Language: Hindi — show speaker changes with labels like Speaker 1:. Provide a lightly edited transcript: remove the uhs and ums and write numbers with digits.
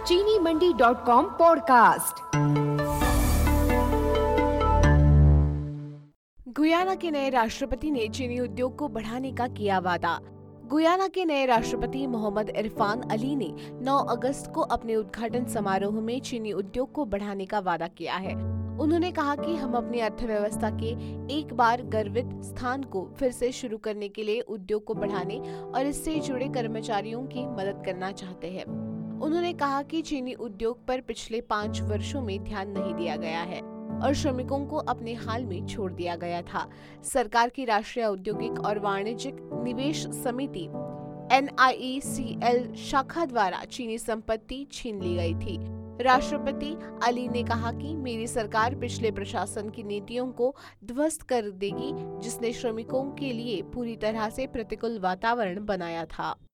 Speaker 1: चीनी मंडी.com पॉडकास्ट।
Speaker 2: गुयाना के नए राष्ट्रपति ने चीनी उद्योग को बढ़ाने का किया वादा। गुयाना के नए राष्ट्रपति मोहम्मद इरफान अली ने 9 अगस्त को अपने उद्घाटन समारोह में चीनी उद्योग को बढ़ाने का वादा किया है। उन्होंने कहा कि हम अपनी अर्थव्यवस्था के एक बार गर्वित स्थान को फिर से शुरू करने के लिए उद्योग को बढ़ाने और इससे जुड़े कर्मचारियों की मदद करना चाहते हैं। उन्होंने कहा कि चीनी उद्योग पर पिछले 5 वर्षों में ध्यान नहीं दिया गया है और श्रमिकों को अपने हाल में छोड़ दिया गया था। सरकार की राष्ट्रीय औद्योगिक और वाणिज्यिक निवेश समिति NIECL शाखा द्वारा चीनी संपत्ति छीन ली गई थी। राष्ट्रपति अली ने कहा कि मेरी सरकार पिछले प्रशासन की नीतियों को ध्वस्त कर देगी, जिसने श्रमिकों के लिए पूरी तरह से प्रतिकूल वातावरण बनाया था।